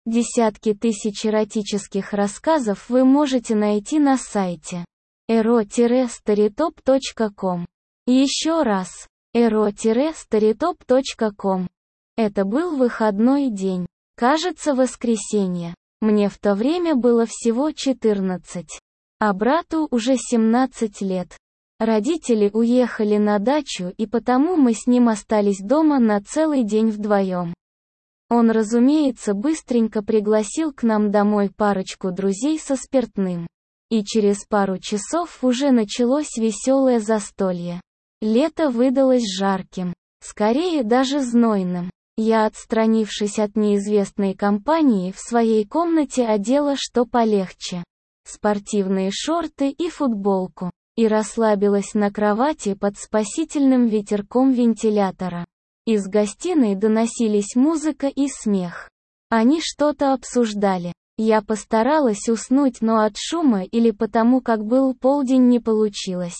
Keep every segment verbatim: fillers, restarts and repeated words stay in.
Десятки тысяч эротических рассказов вы можете найти на сайте эро старитоп точка ком. Еще раз, эро старитоп точка ком. Это был выходной день. Кажется, воскресенье. Мне в то время было всего четырнадцать. А брату уже семнадцать лет. Родители уехали на дачу, и потому мы с ним остались дома на целый день вдвоем. Он, разумеется, быстренько пригласил к нам домой парочку друзей со спиртным. И через пару часов уже началось веселое застолье. Лето выдалось жарким, скорее даже знойным. Я, отстранившись от неизвестной компании, в своей комнате одела что полегче. Спортивные шорты и футболку. И расслабилась на кровати под спасительным ветерком вентилятора. Из гостиной доносились музыка и смех. Они что-то обсуждали. Я постаралась уснуть, но от шума или потому как был полдень не получилось.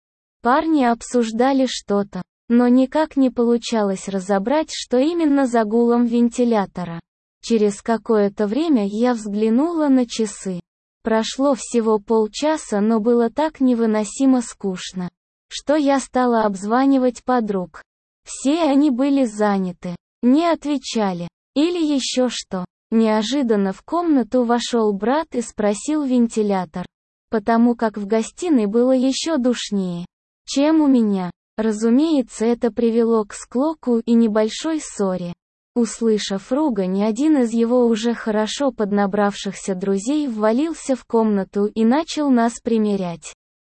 Парни обсуждали что-то, но никак не получалось разобрать, что именно за гулом вентилятора. Через какое-то время я взглянула на часы. Прошло всего полчаса, но было так невыносимо скучно, что я стала обзванивать подруг. Все они были заняты, не отвечали, или еще что. Неожиданно в комнату вошел брат и спросил вентилятор, потому как в гостиной было еще душнее, чем у меня. Разумеется, это привело к склоку и небольшой ссоре. Услышав ругань, один из его уже хорошо поднабравшихся друзей ввалился в комнату и начал нас примерять,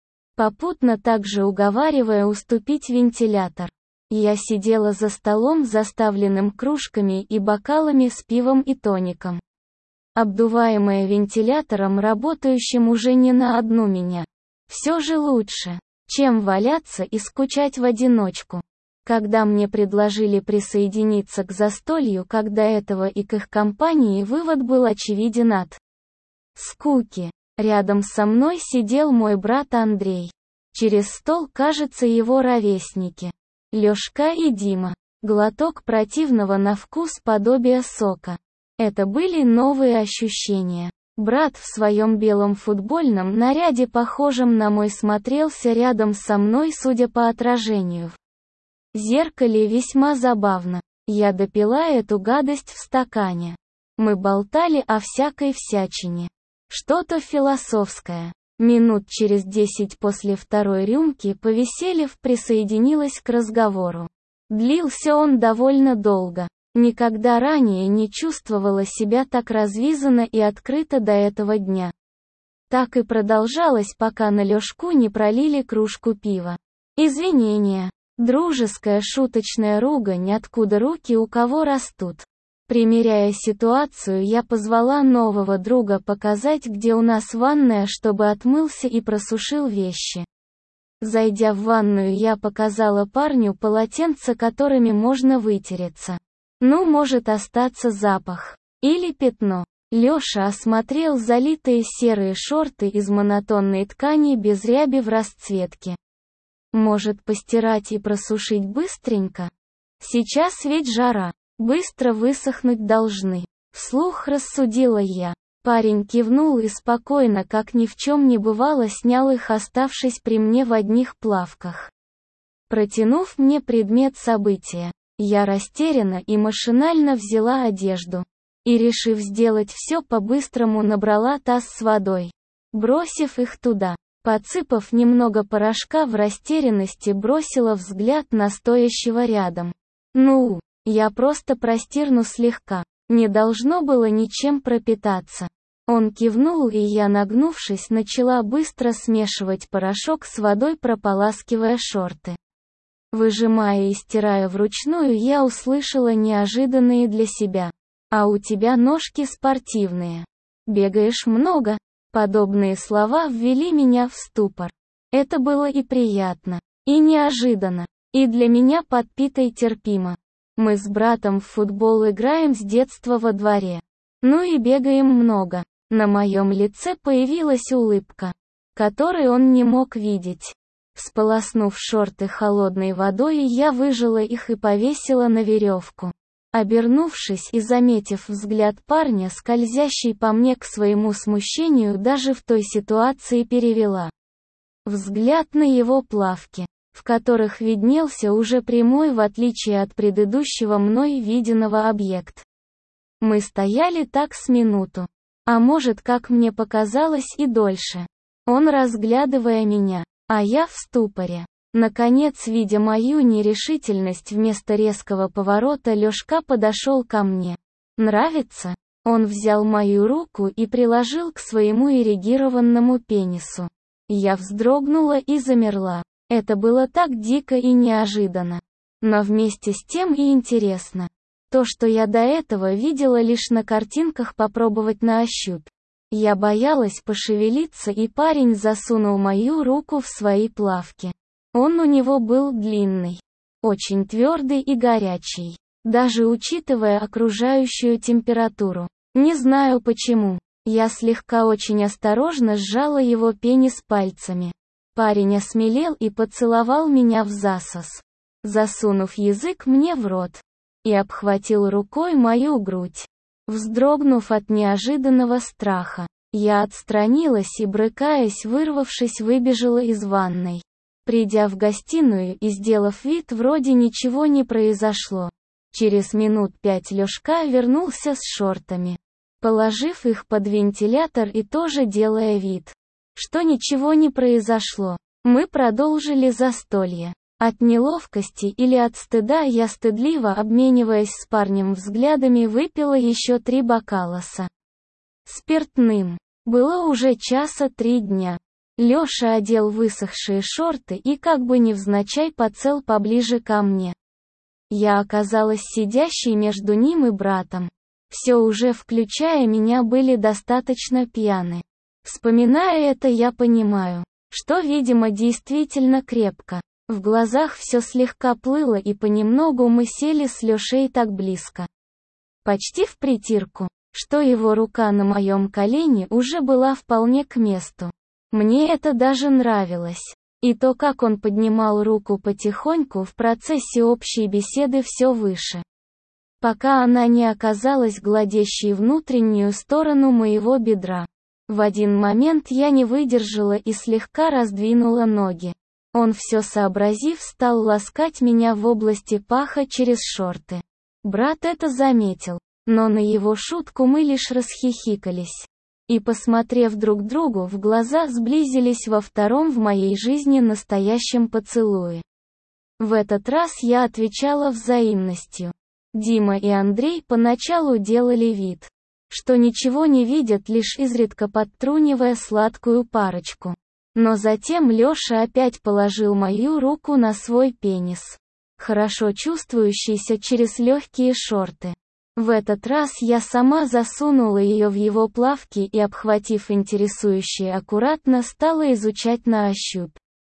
попутно также уговаривая уступить вентилятор. Я сидела за столом, заставленным кружками и бокалами с пивом и тоником, обдуваемая вентилятором, работающим уже не на одну меня. Все же лучше, чем валяться и скучать в одиночку. Когда мне предложили присоединиться к застолью, когда этого и к их компании, вывод был очевиден от скуки. Рядом со мной сидел мой брат Андрей. Через стол, кажется, его ровесники. Лёшка и Дима. Глоток противного на вкус подобия сока. Это были новые ощущения. Брат в своем белом футбольном наряде, похожем на мой, смотрелся рядом со мной, судя по отражению в зеркале, весьма забавно. Я допила эту гадость в стакане. Мы болтали о всякой всячине. Что-то философское. Минут через десять после второй рюмки, повеселев, присоединилась к разговору. Длился он довольно долго. Никогда ранее не чувствовала себя так развизанно и открыто до этого дня. Так и продолжалось, пока на Лёшку не пролили кружку пива. Извинения. Дружеская шуточная ругань, откуда руки у кого растут. Примеряя ситуацию, я позвала нового друга показать, где у нас ванная, чтобы отмылся и просушил вещи. Зайдя в ванную, я показала парню полотенца, которыми можно вытереться. Ну, может остаться запах. Или пятно. Лёша осмотрел залитые серые шорты из монотонной ткани без ряби в расцветке. Может, постирать и просушить быстренько? Сейчас ведь жара. Быстро высохнуть должны. Вслух рассудила я. Парень кивнул и спокойно, как ни в чем не бывало, снял их, оставшись при мне в одних плавках. Протянув мне предмет события, я растерянно и машинально взяла одежду. И, решив сделать все по-быстрому, набрала таз с водой. Бросив их туда, подсыпав немного порошка, в растерянности бросила взгляд на стоящего рядом. Ну, я просто простерну слегка. Не должно было ничем пропитаться. Он кивнул, и я, нагнувшись, начала быстро смешивать порошок с водой, прополаскивая шорты. Выжимая и стирая вручную, я услышала неожиданные для себя: «А у тебя ножки спортивные. Бегаешь много?» Подобные слова ввели меня в ступор. Это было и приятно, и неожиданно, и для меня подпито и терпимо. Мы с братом в футбол играем с детства во дворе. Ну и бегаем много. На моем лице появилась улыбка, которой он не мог видеть. Сполоснув шорты холодной водой, я выжала их и повесила на веревку. Обернувшись и заметив взгляд парня, скользящий по мне, к своему смущению даже в той ситуации перевела взгляд на его плавки, в которых виднелся уже прямой, в отличие от предыдущего мной виденного, объект. Мы стояли так с минуту, а может, как мне показалось, и дольше. Он разглядывая меня, а я в ступоре. Наконец, видя мою нерешительность, вместо резкого поворота Лёшка подошел ко мне. «Нравится?» Он взял мою руку и приложил к своему эрегированному пенису. Я вздрогнула и замерла. Это было так дико и неожиданно. Но вместе с тем и интересно. То, что я до этого видела лишь на картинках, попробовать на ощупь. Я боялась пошевелиться, и парень засунул мою руку в свои плавки. Он у него был длинный, очень твердый и горячий, даже учитывая окружающую температуру. Не знаю почему. Я слегка очень осторожно сжала его пенис пальцами. Парень осмелел и поцеловал меня в засос, засунув язык мне в рот, и обхватил рукой мою грудь. Вздрогнув от неожиданного страха, я отстранилась и, брыкаясь, вырвавшись, выбежала из ванной. Придя в гостиную и сделав вид, вроде ничего не произошло, через минут пять Лёшка вернулся с шортами, положив их под вентилятор и тоже делая вид, что ничего не произошло. Мы продолжили застолье. От неловкости или от стыда я, стыдливо обмениваясь с парнем взглядами, выпила еще три бокала со спиртным. Было уже часа три дня. Лёша одел высохшие шорты и, как бы невзначай, подсел поближе ко мне. Я оказалась сидящей между ним и братом. Все уже, включая меня, были достаточно пьяны. Вспоминая это, я понимаю, что, видимо, действительно крепко. В глазах все слегка плыло, и понемногу мы сели с Лёшей так близко, почти впритирку, что его рука на моем колене уже была вполне к месту. Мне это даже нравилось. И то, как он поднимал руку потихоньку в процессе общей беседы все выше, пока она не оказалась гладящей внутреннюю сторону моего бедра. В один момент я не выдержала и слегка раздвинула ноги. Он, все сообразив, стал ласкать меня в области паха через шорты. Брат это заметил, но на его шутку мы лишь расхихикались. И, посмотрев друг другу в глаза, сблизились во втором в моей жизни настоящем поцелуе. В этот раз я отвечала взаимностью. Дима и Андрей поначалу делали вид, что ничего не видят, лишь изредка подтрунивая сладкую парочку. Но затем Лёша опять положил мою руку на свой пенис, хорошо чувствующийся через легкие шорты. В этот раз я сама засунула ее в его плавки и, обхватив интересующее, аккуратно стала изучать на ощупь.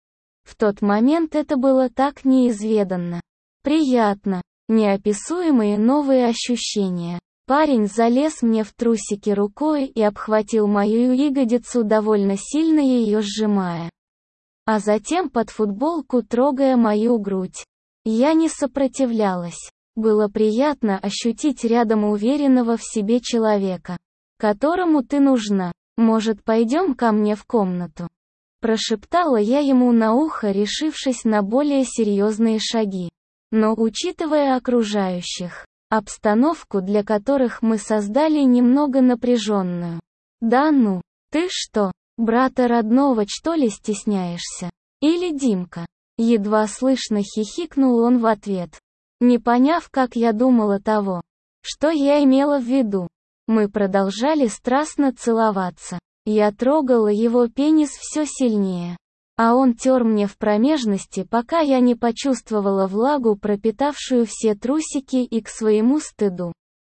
В тот момент это было так неизведанно, приятно, неописуемые новые ощущения. Парень залез мне в трусики рукой и обхватил мою ягодицу, довольно сильно ее сжимая, а затем под футболку трогая мою грудь. Я не сопротивлялась. Было приятно ощутить рядом уверенного в себе человека, которому ты нужна. «Может, пойдем ко мне в комнату?» Прошептала я ему на ухо, решившись на более серьезные шаги. Но, учитывая окружающих, обстановку, для которых мы создали, немного напряженную. «Да ну, ты что, брата родного что ли стесняешься? Или Димка?» Едва слышно хихикнул он в ответ, не поняв, как я думала того, что я имела в виду. Мы продолжали страстно целоваться. Я трогала его пенис все сильнее, а он тер мне в промежности, пока я не почувствовала влагу, пропитавшую все трусики, и к своему стыду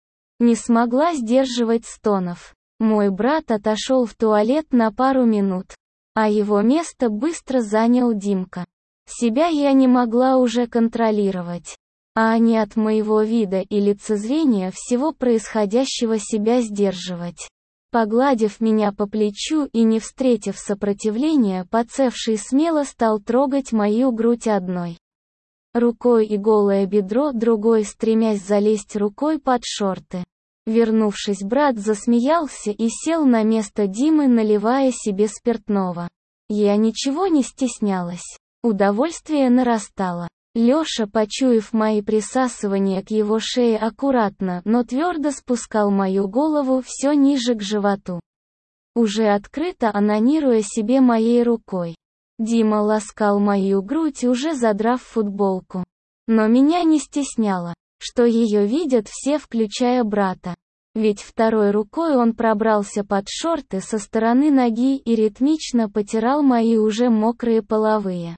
не смогла сдерживать стонов. Мой брат отошел в туалет на пару минут, а его место быстро занял Димка. Себя я не могла уже контролировать, а они от моего вида и лицезрения всего происходящего себя сдерживать. Погладив меня по плечу и не встретив сопротивления, подсевший смело стал трогать мою грудь одной рукой и голое бедро другой, стремясь залезть рукой под шорты. Вернувшись, брат засмеялся и сел на место Димы, наливая себе спиртного. Я ничего не стеснялась. Удовольствие нарастало. Лёша, почуяв мои присасывания к его шее, аккуратно, но твердо спускал мою голову все ниже к животу, уже открыто онанируя себе моей рукой. Дима ласкал мою грудь, уже задрав футболку. Но меня не стесняло, что ее видят все, включая брата. Ведь второй рукой он пробрался под шорты со стороны ноги и ритмично потирал мои уже мокрые половые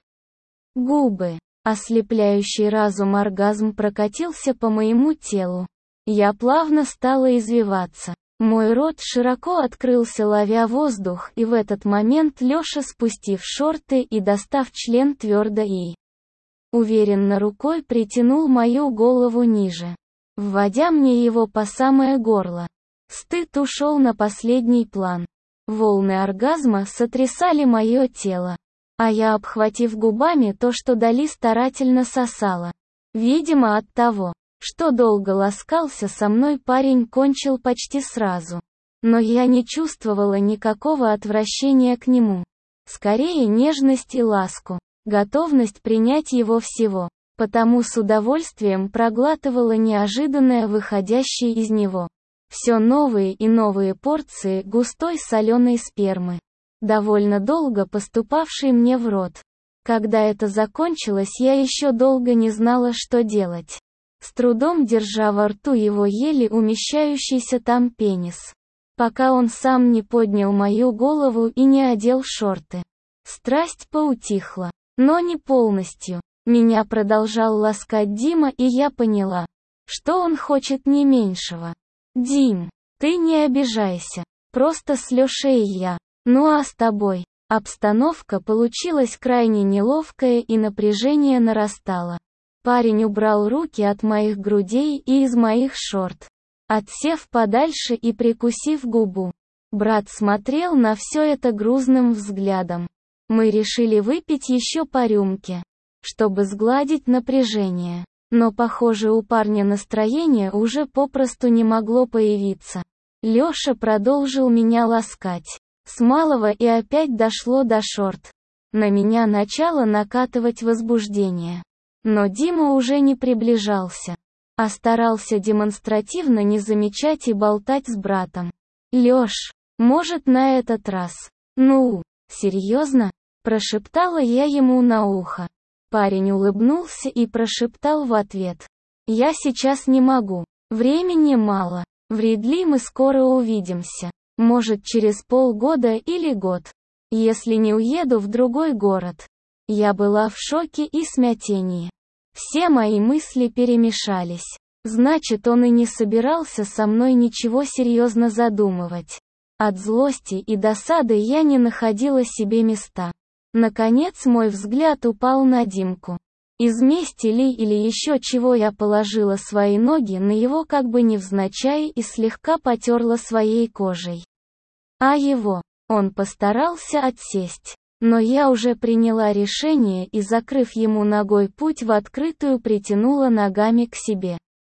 губы. Ослепляющий разум оргазм прокатился по моему телу. Я плавно стала извиваться. Мой рот широко открылся, ловя воздух, и в этот момент Лёша, спустив шорты и достав член твердо и уверенно рукой, притянул мою голову ниже, вводя мне его по самое горло. Стыд ушел на последний план. Волны оргазма сотрясали мое тело, а я, обхватив губами то, что Дали, старательно сосала. Видимо, от того, что долго ласкался со мной, парень кончил почти сразу. Но я не чувствовала никакого отвращения к нему. Скорее нежность и ласку, готовность принять его всего. Потому с удовольствием проглатывала неожиданное выходящее из него все новые и новые порции густой соленой спермы, довольно долго поступавшей мне в рот. Когда это закончилось, я еще долго не знала, что делать. С трудом держа во рту его еле умещающийся там пенис, пока он сам не поднял мою голову и не одел шорты. Страсть поутихла, но не полностью. Меня продолжал ласкать Дима, и я поняла, что он хочет не меньшего. «Дим, ты не обижайся. Просто с Лёшей я. Ну а с тобой?» Обстановка получилась крайне неловкая, и напряжение нарастало. Парень убрал руки от моих грудей и из моих шорт, отсев подальше и прикусив губу. Брат смотрел на все это грузным взглядом. Мы решили выпить еще по рюмке, чтобы сгладить напряжение. Но, похоже, у парня настроение уже попросту не могло появиться. Лёша продолжил меня ласкать. С малого и опять дошло до шорт. На меня начало накатывать возбуждение. Но Дима уже не приближался, а старался демонстративно не замечать и болтать с братом. «Лёш, может, на этот раз?» «Ну, серьезно?» – прошептала я ему на ухо. Парень улыбнулся и прошептал в ответ: «Я сейчас не могу. Времени мало. Вряд ли мы скоро увидимся. Может, через полгода или год. Если не уеду в другой город». Я была в шоке и смятении. Все мои мысли перемешались. Значит, он и не собирался со мной ничего серьезно задумывать. От злости и досады я не находила себе места. Наконец мой взгляд упал на Димку. Из мести ли или еще чего я положила свои ноги на его, как бы невзначай, и слегка потерла своей кожей. А его, он постарался отсесть. Но я уже приняла решение и, закрыв ему ногой путь в открытую, притянула ногами к себе.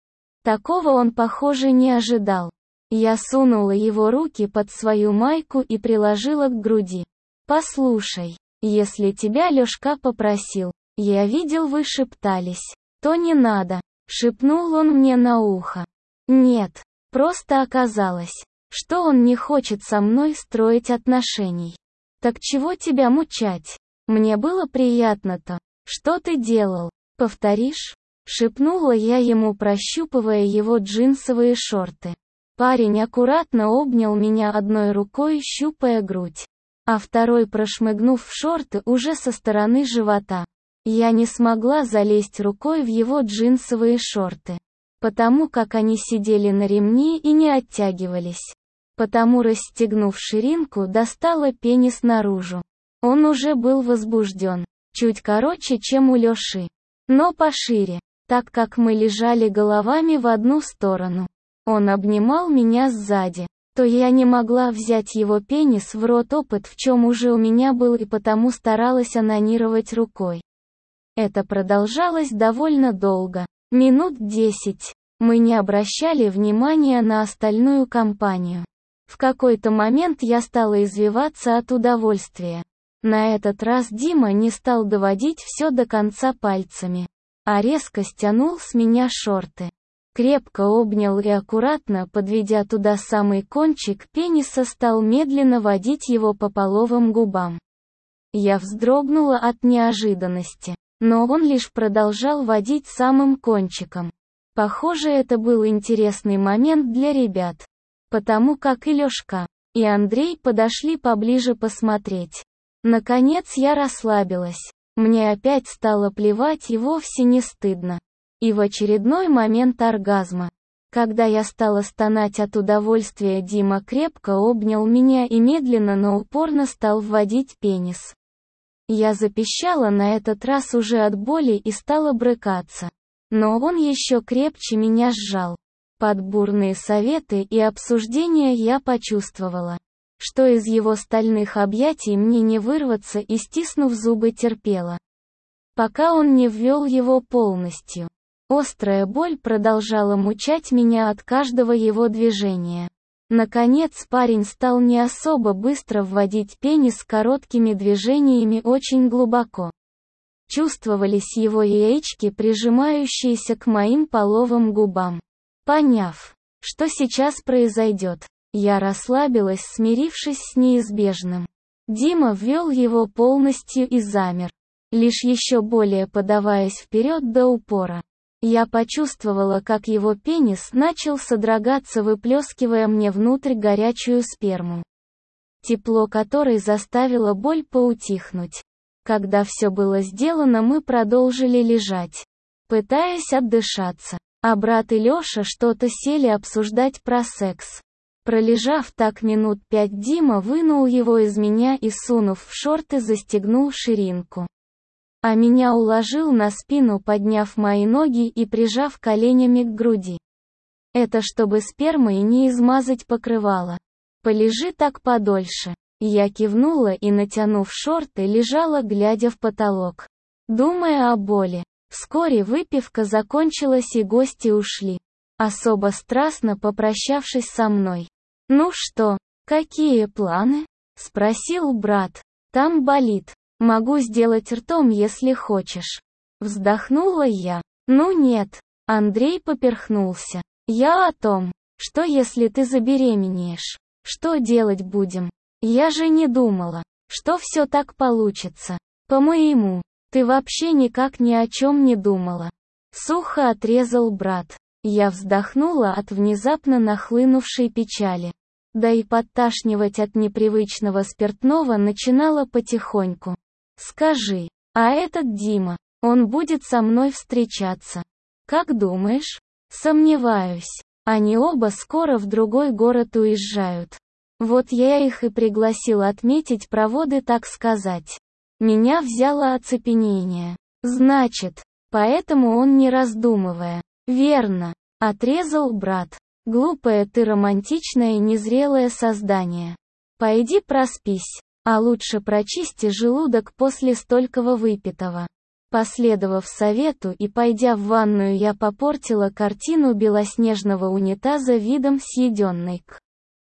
Такого он, похоже, не ожидал. Я сунула его руки под свою майку и приложила к груди. «Послушай, если тебя Лёшка попросил, я видел, вы шептались, то не надо», — шепнул он мне на ухо. «Нет, просто оказалось, что он не хочет со мной строить отношений». «Так чего тебя мучать? Мне было приятно-то. Что ты делал? Повторишь?» — шепнула я ему, прощупывая его джинсовые шорты. Парень аккуратно обнял меня одной рукой, щупая грудь, а второй прошмыгнув в шорты уже со стороны живота. Я не смогла залезть рукой в его джинсовые шорты, потому как они сидели на ремне и не оттягивались. Потому, расстегнув ширинку, достала пенис наружу. Он уже был возбужден, чуть короче, чем у Лёши, но пошире, так как мы лежали головами в одну сторону. Он обнимал меня сзади, то я не могла взять его пенис в рот, опыт в чем уже у меня был, и потому старалась онанировать рукой. Это продолжалось довольно долго. Минут десять. Мы не обращали внимания на остальную компанию. В какой-то момент я стала извиваться от удовольствия. На этот раз Дима не стал доводить все до конца пальцами, а резко стянул с меня шорты. Крепко обнял и аккуратно, подведя туда самый кончик пениса, стал медленно водить его по половым губам. Я вздрогнула от неожиданности, но он лишь продолжал водить самым кончиком. Похоже, это был интересный момент для ребят, потому как и Лёшка, и Андрей подошли поближе посмотреть. Наконец я расслабилась. Мне опять стало плевать и вовсе не стыдно. И в очередной момент оргазма, когда я стала стонать от удовольствия, Дима крепко обнял меня и медленно, но упорно стал вводить пенис. Я запищала на этот раз уже от боли и стала брыкаться. Но он еще крепче меня сжал. Под бурные советы и обсуждения я почувствовала, что из его стальных объятий мне не вырваться, и, стиснув зубы, терпела, пока он не ввел его полностью. Острая боль продолжала мучать меня от каждого его движения. Наконец парень стал не особо быстро вводить пенис короткими движениями, очень глубоко. Чувствовались его яички, прижимающиеся к моим половым губам. Поняв, что сейчас произойдет, я расслабилась, смирившись с неизбежным. Дима ввел его полностью и замер, лишь еще более подаваясь вперед до упора. Я почувствовала, как его пенис начал содрогаться, выплескивая мне внутрь горячую сперму, тепло которой заставило боль поутихнуть. Когда все было сделано, мы продолжили лежать, пытаясь отдышаться, а брат и Лёша что-то сели обсуждать про секс. Пролежав так минут пять, Дима вынул его из меня и, сунув в шорты, застегнул ширинку. А меня уложил на спину, подняв мои ноги и прижав коленями к груди. Это чтобы спермой не измазать покрывало. «Полежи так подольше». Я кивнула и, натянув шорты, лежала, глядя в потолок, думая о боли. Вскоре выпивка закончилась и гости ушли, особо страстно попрощавшись со мной. «Ну что, какие планы?» — спросил брат. «Там болит. Могу сделать ртом, если хочешь». Вздохнула я. «Ну нет». Андрей поперхнулся. «Я о том, что если ты забеременеешь, что делать будем? Я же не думала, что все так получится. По-моему, ты вообще никак ни о чем не думала». Сухо отрезал брат. Я вздохнула от внезапно нахлынувшей печали. Да и подташнивать от непривычного спиртного начинало потихоньку. «Скажи, а этот Дима, он будет со мной встречаться? Как думаешь?» «Сомневаюсь. Они оба скоро в другой город уезжают. Вот я их и пригласила отметить проводы, так сказать». Меня взяло оцепенение. «Значит, поэтому он, не раздумывая». «Верно», — отрезал брат. «Глупое ты, романтичное, незрелое создание. Пойди проспись, а лучше прочисти желудок после столького выпитого». Последовав совету и пойдя в ванную, я попортила картину белоснежного унитаза видом съеденной к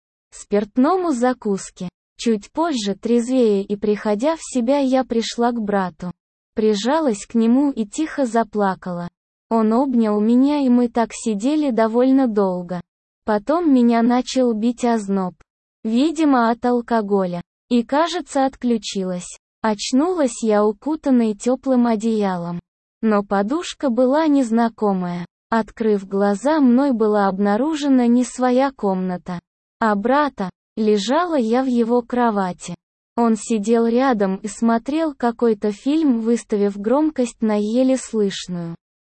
спиртному закуски. Чуть позже, трезвее и приходя в себя, я пришла к брату. Прижалась к нему и тихо заплакала. Он обнял меня, и мы так сидели довольно долго. Потом меня начал бить озноб. Видимо, от алкоголя. И, кажется, отключилась. Очнулась я укутанной теплым одеялом. Но подушка была незнакомая. Открыв глаза, мной была обнаружена не своя комната, а брата. Лежала я в его кровати. Он сидел рядом и смотрел какой-то фильм, выставив громкость на еле слышную.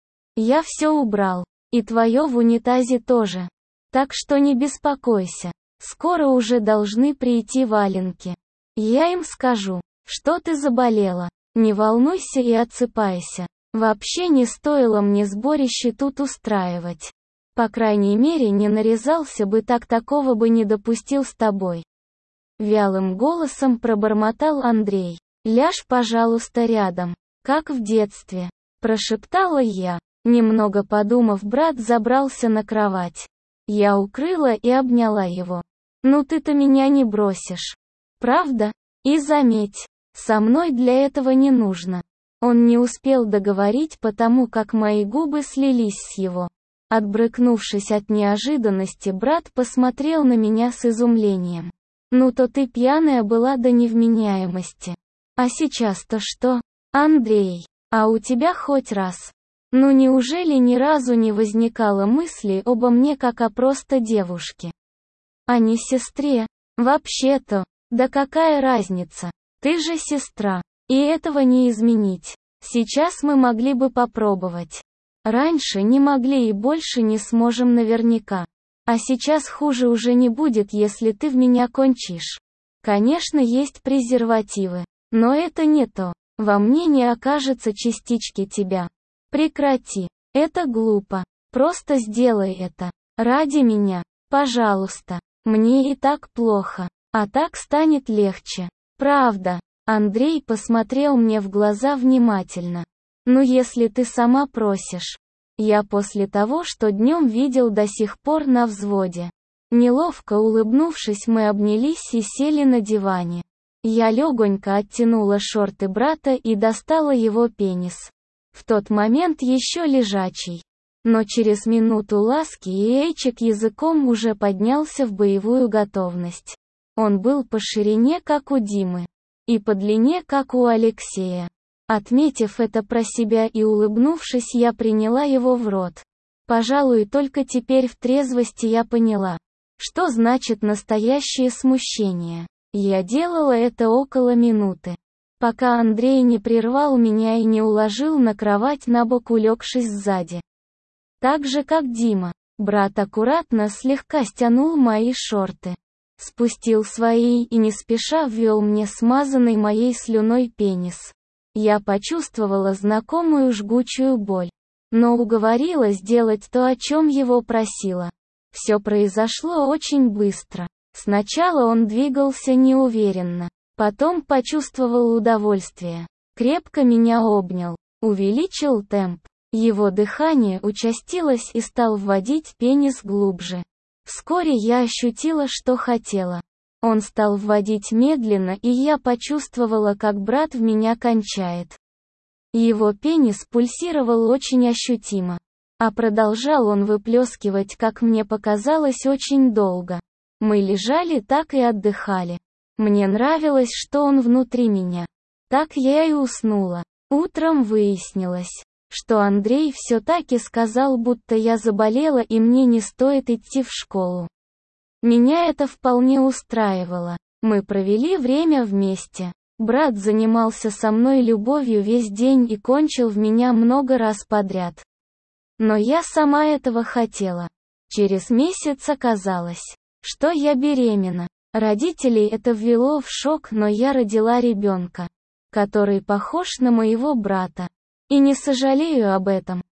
«Я все убрал. И твое в унитазе тоже. Так что не беспокойся. Скоро уже должны прийти валенки. Я им скажу, что ты заболела. Не волнуйся и отсыпайся. Вообще не стоило мне сборище тут устраивать. По крайней мере, не нарезался бы, так такого бы не допустил с тобой». Вялым голосом пробормотал Андрей. «Ляжь, пожалуйста, рядом. Как в детстве, прошептала я. Немного подумав, брат забрался на кровать. Я укрыла и обняла его. Ну ты-то меня не бросишь. Правда? И заметь, со мной для этого не нужно. Он не успел договорить, потому как мои губы слились с его. Отбрыкнувшись от неожиданности, брат посмотрел на меня с изумлением. Ну то ты пьяная была до невменяемости. А сейчас-то что? Андрей, а у тебя хоть раз? Ну неужели ни разу не возникало мысли обо мне как о просто девушке? А не сестре? Вообще-то, да какая разница? Ты же сестра. И этого не изменить. Сейчас мы могли бы попробовать. Раньше не могли и больше не сможем наверняка. А сейчас хуже уже не будет, если ты в меня кончишь. Конечно, есть презервативы. Но это не то. Во мне не окажется частички тебя. Прекрати. Это глупо. Просто сделай это. Ради меня. Пожалуйста. Мне и так плохо. А так станет легче. Правда. Андрей посмотрел мне в глаза внимательно. Ну если ты сама просишь. Я после того, что днем видел, до сих пор на взводе. Неловко улыбнувшись, мы обнялись и сели на диване. Я легонько оттянула шорты брата и достала его пенис. В тот момент еще лежачий. Но через минуту ласки яичек языком уже поднялся в боевую готовность. Он был по ширине, как у Димы. И по длине, как у Алексея. Отметив это про себя и улыбнувшись, я приняла его в рот. Пожалуй, только теперь в трезвости я поняла, что значит настоящее смущение. Я делала это около минуты. Пока Андрей не прервал меня и не уложил на кровать на бок, улегшись сзади. Так же как Дима, брат аккуратно слегка стянул мои шорты. Спустил свои и не спеша ввел мне смазанный моей слюной пенис. Я почувствовала знакомую жгучую боль. Но уговорила сделать то, о чем его просила. Все произошло очень быстро. Сначала он двигался неуверенно. Потом почувствовал удовольствие. Крепко меня обнял. Увеличил темп. Его дыхание участилось и стал вводить пенис глубже. Вскоре я ощутила, что хотела. Он стал вводить медленно, и я почувствовала, как брат в меня кончает. Его пенис пульсировал очень ощутимо. А продолжал он выплескивать, как мне показалось, очень долго. Мы лежали так и отдыхали. Мне нравилось, что он внутри меня. Так я и уснула. Утром выяснилось, что Андрей все-таки сказал, будто я заболела и мне не стоит идти в школу. Меня это вполне устраивало. Мы провели время вместе. Брат занимался со мной любовью весь день и кончил в меня много раз подряд. Но я сама этого хотела. Через месяц оказалось, что я беременна. Родителей это ввело в шок, но я родила ребенка, который похож на моего брата. И не сожалею об этом.